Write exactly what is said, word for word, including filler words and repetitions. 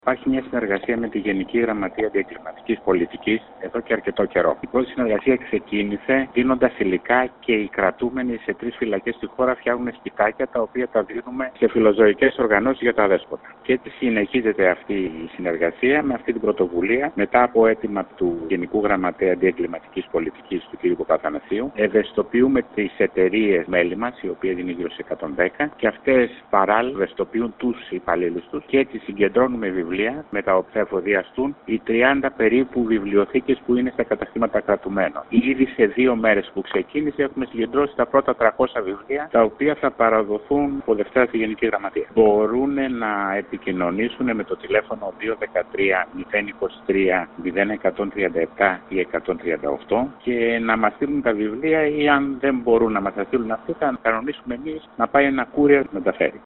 Υπάρχει μια συνεργασία με τη Γενική Γραμματεία Αντιεγκληματικής Πολιτικής εδώ και αρκετό καιρό. Η πρώτη συνεργασία ξεκίνησε δίνοντας υλικά και οι κρατούμενοι σε τρεις φυλακές στη χώρα φτιάχνουν σπιτάκια τα οποία τα δίνουμε σε φιλοζωικές οργανώσεις για τα αδέσποτα. Και έτσι συνεχίζεται αυτή η συνεργασία με αυτή την πρωτοβουλία μετά από αίτημα του Γενικού Γραμματέα Αντιεγκληματικής Πολιτικής του κ. Παπαθανασίου. Ευαισθητοποιούμε τις εταιρείες μέλη μας, οι οποίες είναι γύρω σε εκατόν δέκα, και αυτές παράλληλα ευαισθητοποιούν τους υπαλλήλους τους και έτσι συγκεντρώνουμε βιβλία με τα οποία θα εφοδιαστούν οι τριάντα περίπου βιβλιοθήκες που είναι στα καταστήματα κρατουμένων. Ήδη σε δύο μέρες που ξεκίνησε έχουμε συγκεντρώσει τα πρώτα τριακόσια βιβλία, τα οποία θα παραδοθούν από Δευτέρα στη Γενική Γραμματεία. Μπορούν να επικοινωνήσουν με το τηλέφωνο δύο ένα τρία μηδέν είκοσι τρία μηδέν εκατόν τριάντα επτά ή εκατόν τριάντα οκτώ και να μας στείλουν τα βιβλία, ή αν δεν μπορούν να μας τα στείλουν αυτοί, θα κανονίσουμε εμείς να πάει ένα courier να τα φέρει.